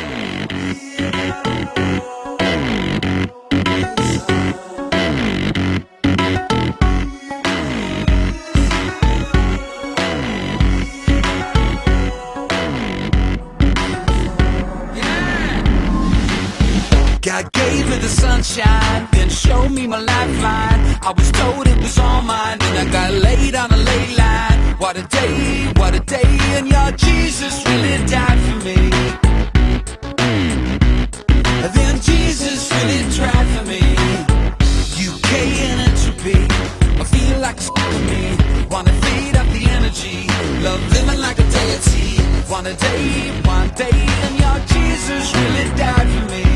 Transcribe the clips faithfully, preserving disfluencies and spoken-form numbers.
God gave me the sunshine, then showed me my lifeline. I was told it was all mine, then I got laid on a ley line. What a day, what a day, and your Jesus really died for me. Then Jesus really tried for me. U K and entropy, I feel like it's for me. Wanna feed up the energy, love living like a deity. One a day, one day, and your Jesus really died for me.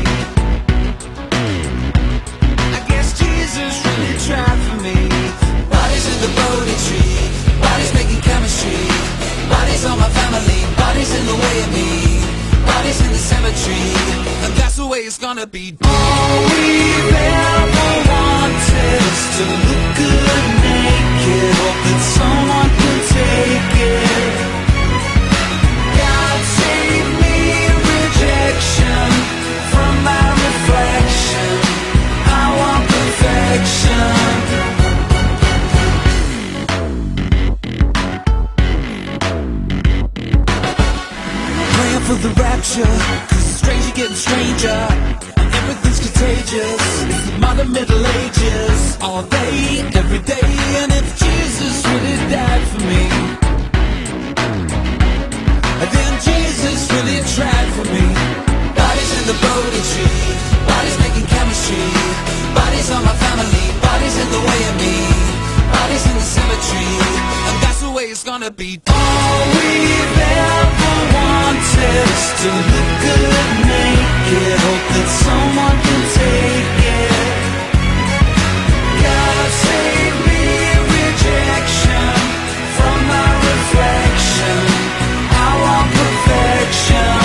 Jesus really tried for me. Bodies in the Bodhi tree, bodies making chemistry. Bodies on my family, bodies in the way of me. Bodies in the cemetery, and that's the way it's gonna be. All we've ever wanted is to look good naked. Hope that someone can take it. God save me rejection from my reflection. I want perfection. Praying for the rapture, cause the stranger getting stranger, and everything's contagious. It's the modern Middle Ages, all day, every day. And if Jesus really died for me, then Jesus really tried for me. Bodies in the Bodhi tree, bodies making chemistry. Bodies on my family, bodies in the way of me. Bodies in the cemetery, and that's the way it's gonna be. All we've ever wanted is to look good naked. Hope that someone can take it. God save me rejection from my reflection. I want perfection.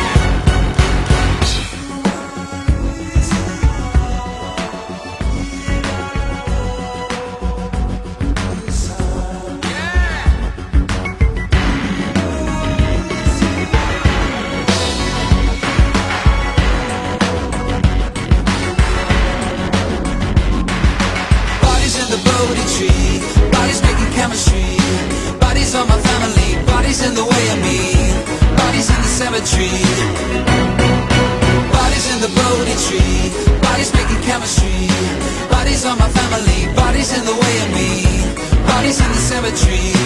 Bodies making chemistry. Bodies on my family. Bodies in the way of me. Bodies in the cemetery. Bodies in the Bodhi tree. Bodies making chemistry. Bodies on my family. Bodies in the way of me. Bodies in the cemetery.